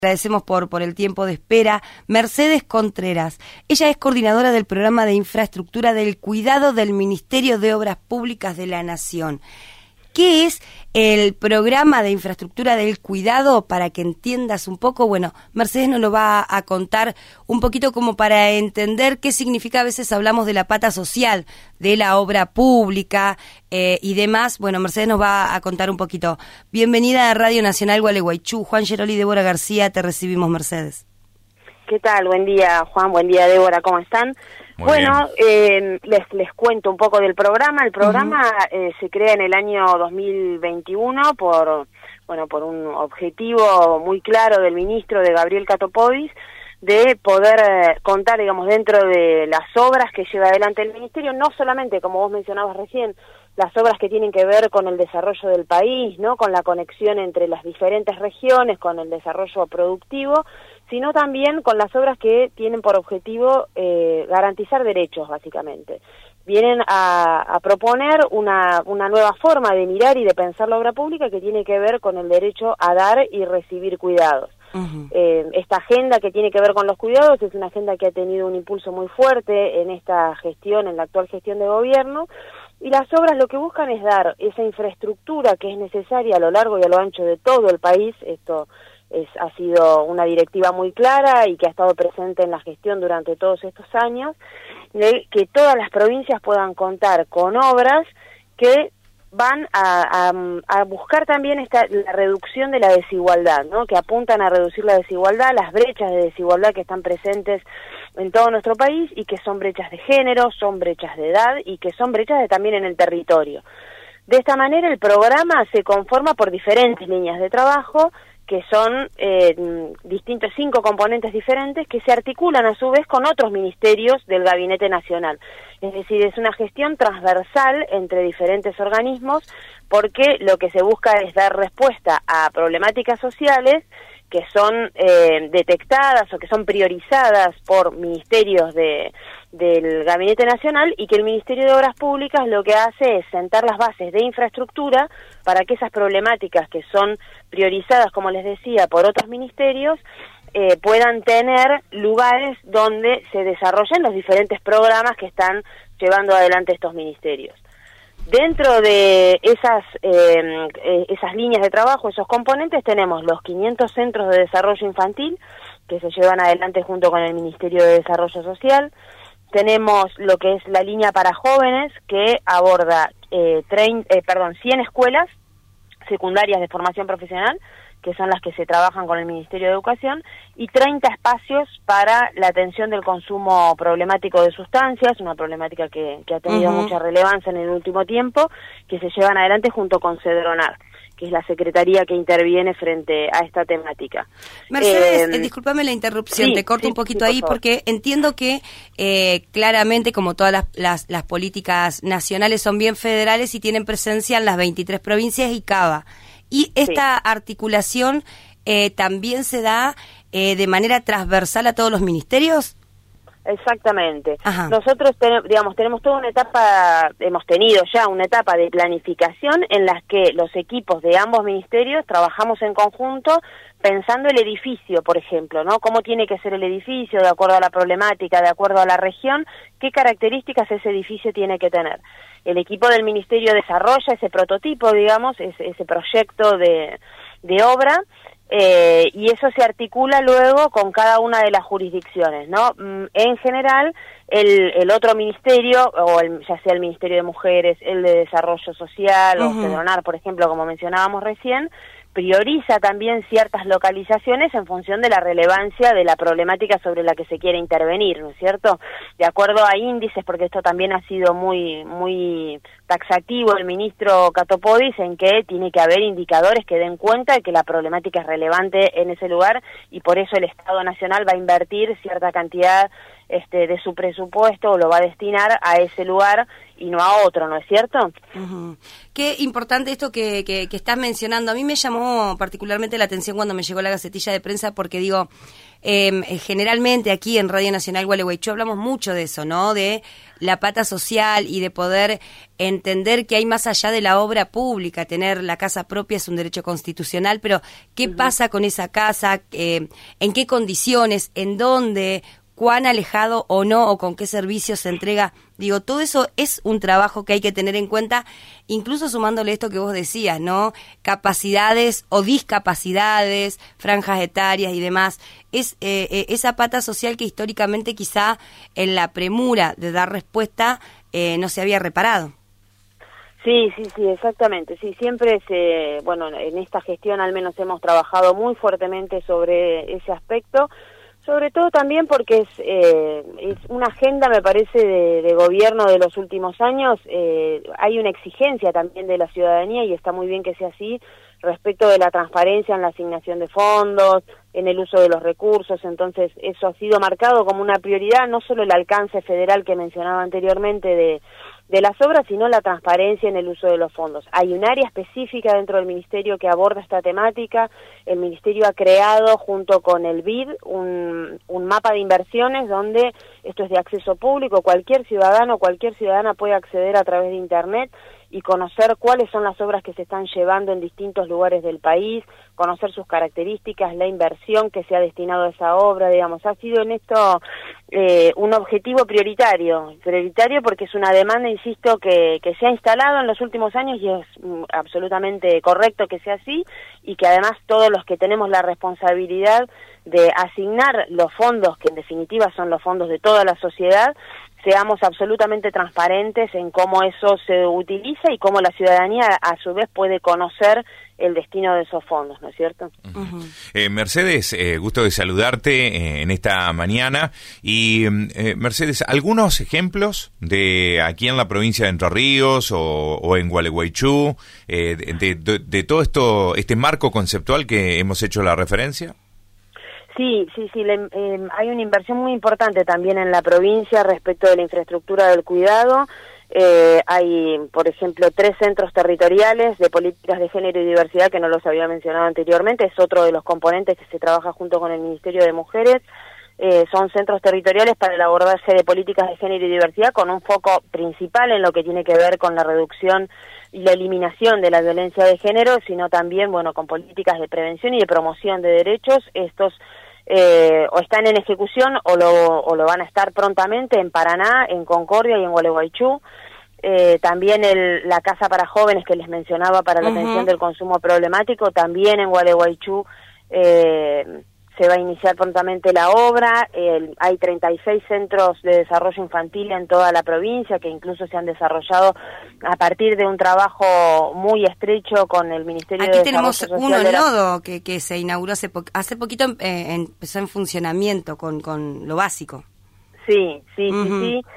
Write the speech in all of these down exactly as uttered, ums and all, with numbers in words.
Agradecemos por, por el tiempo de espera. Mercedes Contreras, ella es coordinadora del programa de infraestructura del cuidado del Ministerio de Obras Públicas de la Nación. ¿Qué es el programa de infraestructura del cuidado? Para que entiendas un poco, bueno, Mercedes nos lo va a contar un poquito como para entender qué significa. A veces hablamos de la pata social, de la obra pública eh, y demás. Bueno, Mercedes nos va a contar un poquito. Bienvenida a Radio Nacional Gualeguaychú. Juan Geroli y Débora García, te recibimos, Mercedes. ¿Qué tal? Buen día, Juan. Buen día, Débora. ¿Cómo están? Muy bueno, eh, les les cuento un poco del programa. El programa uh-huh. eh, se crea en el año dos mil veintiuno por bueno por un objetivo muy claro del ministro, de Gabriel Catopodis, de poder eh, contar, digamos, dentro de las obras que lleva adelante el ministerio, no solamente, como vos mencionabas recién, las obras que tienen que ver con el desarrollo del país, ¿no? Con la conexión entre las diferentes regiones, con el desarrollo productivo, sino también con las obras que tienen por objetivo eh, garantizar derechos, básicamente. Vienen a, a proponer una, una nueva forma de mirar y de pensar la obra pública que tiene que ver con el derecho a dar y recibir cuidados. Uh-huh. Eh, esta agenda que tiene que ver con los cuidados es una agenda que ha tenido un impulso muy fuerte en esta gestión, en la actual gestión de gobierno, y las obras lo que buscan es dar esa infraestructura que es necesaria a lo largo y a lo ancho de todo el país. Esto es, ha sido una directiva muy clara y que ha estado presente en la gestión durante todos estos años, de que todas las provincias puedan contar con obras que van a, a, a buscar también esta, la reducción de la desigualdad, ¿no? Que apuntan a reducir la desigualdad, las brechas de desigualdad que están presentes en todo nuestro país y que son brechas de género, son brechas de edad y que son brechas de, también en el territorio. De esta manera el programa se conforma por diferentes líneas de trabajo que son eh, distintos cinco componentes diferentes que se articulan a su vez con otros ministerios del Gabinete Nacional. Es decir, es una gestión transversal entre diferentes organismos porque lo que se busca es dar respuesta a problemáticas sociales que son eh, detectadas o que son priorizadas por ministerios de, del Gabinete Nacional y que el Ministerio de Obras Públicas lo que hace es sentar las bases de infraestructura para que esas problemáticas que son priorizadas, como les decía, por otros ministerios, eh, puedan tener lugares donde se desarrollen los diferentes programas que están llevando adelante estos ministerios. Dentro de esas eh, esas líneas de trabajo, esos componentes, tenemos los quinientos centros de desarrollo infantil que se llevan adelante junto con el Ministerio de Desarrollo Social. Tenemos lo que es la línea para jóvenes que aborda eh, treinta, eh, perdón, cien escuelas secundarias de formación profesional, que son las que se trabajan con el Ministerio de Educación, y treinta espacios para la atención del consumo problemático de sustancias, una problemática que, que ha tenido uh-huh. mucha relevancia en el último tiempo, que se llevan adelante junto con Cedronar, que es la secretaría que interviene frente a esta temática. Mercedes, eh, eh, discúlpame la interrupción, sí, te corto sí, un poquito sí, ahí, por porque entiendo que eh, claramente, como todas las, las, las políticas nacionales son bien federales y tienen presencia en las veintitrés provincias y Cava. Y esta sí. articulación eh, también se da eh, de manera transversal a todos los ministerios. Exactamente. Ajá. Nosotros tenemos, digamos, tenemos toda una etapa, hemos tenido ya una etapa de planificación en las que los equipos de ambos ministerios trabajamos en conjunto pensando el edificio, por ejemplo, ¿no? Cómo tiene que ser el edificio de acuerdo a la problemática, de acuerdo a la región, qué características ese edificio tiene que tener. El equipo del ministerio desarrolla ese prototipo, digamos, ese, ese proyecto de, de obra, eh, y eso se articula luego con cada una de las jurisdicciones, ¿no? En general, el, el otro ministerio, o el, ya sea el Ministerio de Mujeres, el de Desarrollo Social, uh-huh. o Cedronar, por ejemplo, como mencionábamos recién, prioriza también ciertas localizaciones en función de la relevancia de la problemática sobre la que se quiere intervenir, ¿no es cierto? De acuerdo a índices, porque esto también ha sido muy muy taxativo el ministro Catopodis, en que tiene que haber indicadores que den cuenta de que la problemática es relevante en ese lugar y por eso el Estado Nacional va a invertir cierta cantidad este, de su presupuesto o lo va a destinar a ese lugar y no a otro, ¿no es cierto? Uh-huh. Qué importante esto que, que, que estás mencionando. A mí me llamó particularmente la atención cuando me llegó la gacetilla de prensa porque digo, eh, generalmente aquí en Radio Nacional Gualeguaychú hablamos mucho de eso, ¿no? De la pata social y de poder entender que hay más allá de la obra pública. Tener la casa propia es un derecho constitucional, pero ¿qué uh-huh. pasa con esa casa? Eh, ¿En qué condiciones? ¿En dónde? ¿Cuán alejado o no? ¿O con qué servicios se entrega? Digo, todo eso es un trabajo que hay que tener en cuenta, incluso sumándole esto que vos decías, ¿no? Capacidades o discapacidades, franjas etarias y demás. Es eh, eh, esa pata social que históricamente quizá en la premura de dar respuesta eh, no se había reparado. Sí, sí, sí, exactamente. Sí, siempre se, bueno, en esta gestión al menos hemos trabajado muy fuertemente sobre ese aspecto. Sobre todo también porque es, eh, es una agenda, me parece, de, de gobierno de los últimos años. Eh, hay una exigencia también de la ciudadanía, y está muy bien que sea así, respecto de la transparencia en la asignación de fondos, en el uso de los recursos. Entonces eso ha sido marcado como una prioridad, no solo el alcance federal que mencionaba anteriormente de, de las obras, sino la transparencia en el uso de los fondos. Hay un área específica dentro del Ministerio que aborda esta temática. El Ministerio ha creado, junto con el B I D, un, un mapa de inversiones donde esto es de acceso público. Cualquier ciudadano, cualquier ciudadana puede acceder a través de Internet y conocer cuáles son las obras que se están llevando en distintos lugares del país, conocer sus características, la inversión que se ha destinado a esa obra. Digamos, ha sido en esto eh, un objetivo prioritario, prioritario porque es una demanda, insisto, que, que se ha instalado en los últimos años, y es mm, absolutamente correcto que sea así, y que además todos los que tenemos la responsabilidad de asignar los fondos, que en definitiva son los fondos de toda la sociedad, seamos absolutamente transparentes en cómo eso se utiliza y cómo la ciudadanía a su vez puede conocer el destino de esos fondos, ¿no es cierto? Uh-huh. eh, Mercedes, eh, gusto de saludarte eh, en esta mañana. Y eh, Mercedes, ¿algunos ejemplos de aquí en la provincia de Entre Ríos o, o en Gualeguaychú, eh, de, de, de todo esto, este marco conceptual que hemos hecho la referencia? Sí, sí, sí, le, eh, hay una inversión muy importante también en la provincia respecto de la infraestructura del cuidado. Eh, hay, por ejemplo, tres centros territoriales de políticas de género y diversidad, que no los había mencionado anteriormente, es otro de los componentes que se trabaja junto con el Ministerio de Mujeres. Eh, son centros territoriales para el abordaje de políticas de género y diversidad, con un foco principal en lo que tiene que ver con la reducción y la eliminación de la violencia de género, sino también, bueno, con políticas de prevención y de promoción de derechos. Estos eh, o están en ejecución o lo, o lo van a estar prontamente en Paraná, en Concordia y en Gualeguaychú. Eh, también el, la Casa para Jóvenes que les mencionaba para la uh-huh. atención del consumo problemático, también en Gualeguaychú eh, se va a iniciar prontamente la obra. El, hay treinta y seis centros de desarrollo infantil en toda la provincia, que incluso se han desarrollado a partir de un trabajo muy estrecho con el Ministerio Aquí de tenemos Desarrollo uno, Social. el nodo, que, que se inauguró hace, po hace poquito, eh, empezó en funcionamiento con, con lo básico. Sí, sí, uh-huh. sí, sí.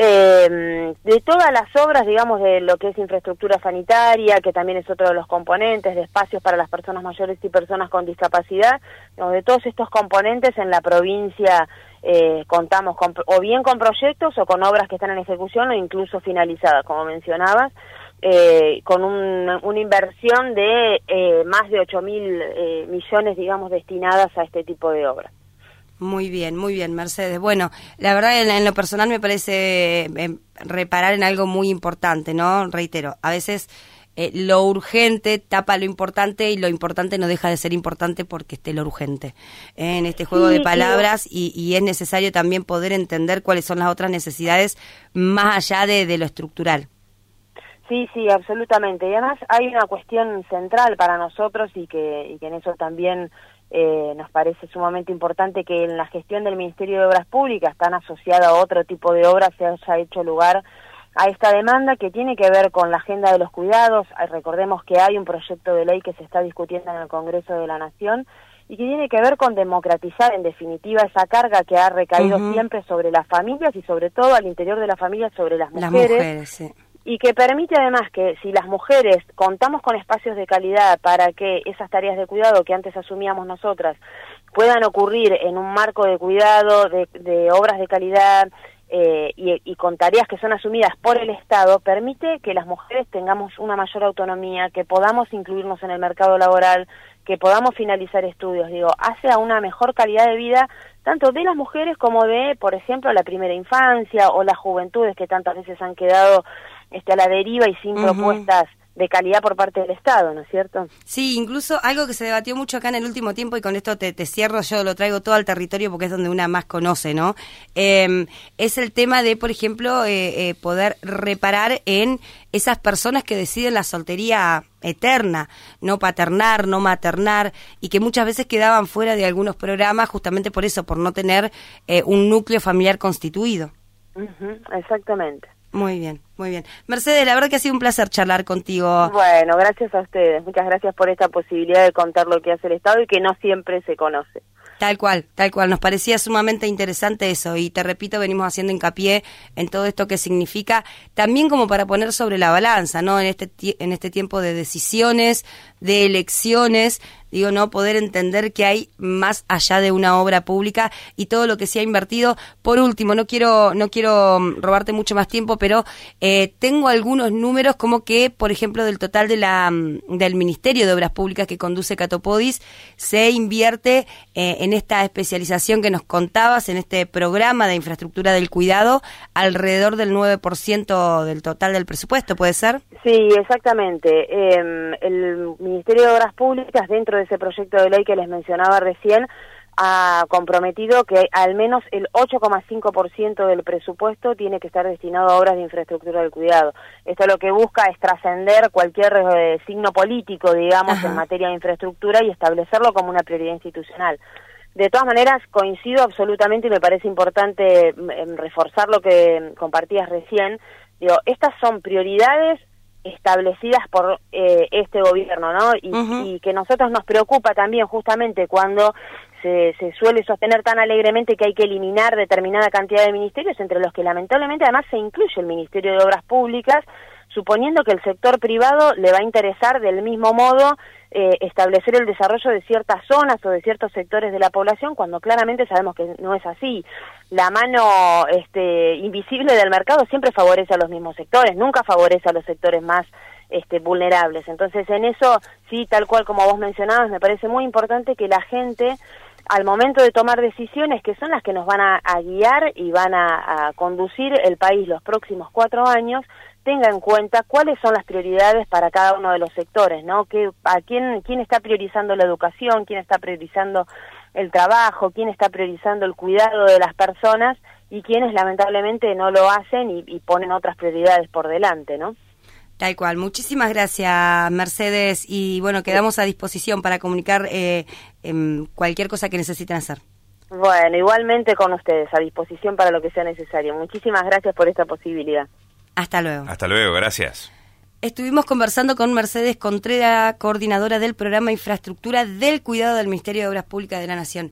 Eh, de todas las obras, digamos, de lo que es infraestructura sanitaria, que también es otro de los componentes, de espacios para las personas mayores y personas con discapacidad, digamos, de todos estos componentes en la provincia eh, contamos con, o bien con proyectos o con obras que están en ejecución o incluso finalizadas, como mencionabas, eh, con un, una inversión de eh, más de ocho mil eh, millones, digamos, destinadas a este tipo de obras. Muy bien, muy bien, Mercedes. Bueno, la verdad en, en lo personal me parece eh, reparar en algo muy importante, ¿no? Reitero, a veces eh, lo urgente tapa lo importante y lo importante no deja de ser importante porque esté lo urgente eh, en este juego sí, de palabras y, y es necesario también poder entender cuáles son las otras necesidades más allá de, de lo estructural. Sí, sí, absolutamente. Y además hay una cuestión central para nosotros y que, y que en eso también eh, nos parece sumamente importante que en la gestión del Ministerio de Obras Públicas, tan asociada a otro tipo de obras, se haya hecho lugar a esta demanda que tiene que ver con la agenda de los cuidados. Recordemos que hay un proyecto de ley que se está discutiendo en el Congreso de la Nación y que tiene que ver con democratizar, en definitiva, esa carga que ha recaído uh-huh. siempre sobre las familias y sobre todo al interior de la familia sobre las mujeres. Las mujeres, sí. Y que permite además que si las mujeres contamos con espacios de calidad para que esas tareas de cuidado que antes asumíamos nosotras puedan ocurrir en un marco de cuidado, de, de obras de calidad, eh, y, y con tareas que son asumidas por el Estado, permite que las mujeres tengamos una mayor autonomía, que podamos incluirnos en el mercado laboral, que podamos finalizar estudios. Digo, hace a una mejor calidad de vida tanto de las mujeres como de, por ejemplo, la primera infancia o las juventudes que tantas veces han quedado este, a la deriva y sin uh-huh. propuestas de calidad por parte del Estado, ¿no es cierto? Sí, incluso algo que se debatió mucho acá en el último tiempo, y con esto te, te cierro, yo lo traigo todo al territorio porque es donde una más conoce, ¿no? Eh, es el tema de, por ejemplo, eh, eh, poder reparar en esas personas que deciden la soltería eterna, no paternar, no maternar, y que muchas veces quedaban fuera de algunos programas justamente por eso, por no tener eh, un núcleo familiar constituido. Uh-huh, exactamente. Muy bien, muy bien. Mercedes, la verdad que ha sido un placer charlar contigo. Bueno, gracias a ustedes. Muchas gracias por esta posibilidad de contar lo que hace el Estado y que no siempre se conoce. Tal cual, tal cual. Nos parecía sumamente interesante eso y te repito, venimos haciendo hincapié en todo esto que significa, también como para poner sobre la balanza, ¿no? En este en este tiempo de decisiones, de elecciones, digo, no poder entender que hay más allá de una obra pública y todo lo que se ha invertido. Por último, no quiero no quiero robarte mucho más tiempo, pero eh, tengo algunos números como que, por ejemplo, del total de la del Ministerio de Obras Públicas que conduce Catopodis, se invierte eh, en esta especialización que nos contabas, en este programa de infraestructura del cuidado, alrededor del nueve por ciento del total del presupuesto, ¿puede ser? Sí, exactamente. Eh, el Ministerio de Obras Públicas, dentro de ese proyecto de ley que les mencionaba recién, ha comprometido que al menos el ocho coma cinco por ciento del presupuesto tiene que estar destinado a obras de infraestructura del cuidado. Esto lo que busca es trascender cualquier eh, signo político, digamos, Ajá. en materia de infraestructura y establecerlo como una prioridad institucional. De todas maneras, coincido absolutamente y me parece importante eh, reforzar lo que compartías recién. Digo, estas son prioridades establecidas por eh, este gobierno, ¿no? Y, uh-huh. y que nosotros nos preocupa también justamente cuando se, se suele sostener tan alegremente que hay que eliminar determinada cantidad de ministerios, entre los que lamentablemente además se incluye el Ministerio de Obras Públicas, suponiendo que el sector privado le va a interesar del mismo modo eh, establecer el desarrollo de ciertas zonas o de ciertos sectores de la población, cuando claramente sabemos que no es así. La mano este, invisible del mercado siempre favorece a los mismos sectores, nunca favorece a los sectores más este, vulnerables. Entonces, en eso, sí, tal cual como vos mencionabas, me parece muy importante que la gente, al momento de tomar decisiones que son las que nos van a, a guiar y van a, a conducir el país los próximos cuatro años, tenga en cuenta cuáles son las prioridades para cada uno de los sectores, ¿no? Que, a quién, quién está priorizando la educación, quién está priorizando el trabajo, quién está priorizando el cuidado de las personas y quienes lamentablemente no lo hacen y, y ponen otras prioridades por delante, ¿no? Tal cual. Muchísimas gracias, Mercedes, y bueno, quedamos a disposición para comunicar eh, eh, cualquier cosa que necesiten hacer. Bueno, igualmente con ustedes, a disposición para lo que sea necesario. Muchísimas gracias por esta posibilidad. Hasta luego. Hasta luego, gracias. Estuvimos conversando con Mercedes Contreras, coordinadora del programa Infraestructura del Cuidado del Ministerio de Obras Públicas de la Nación.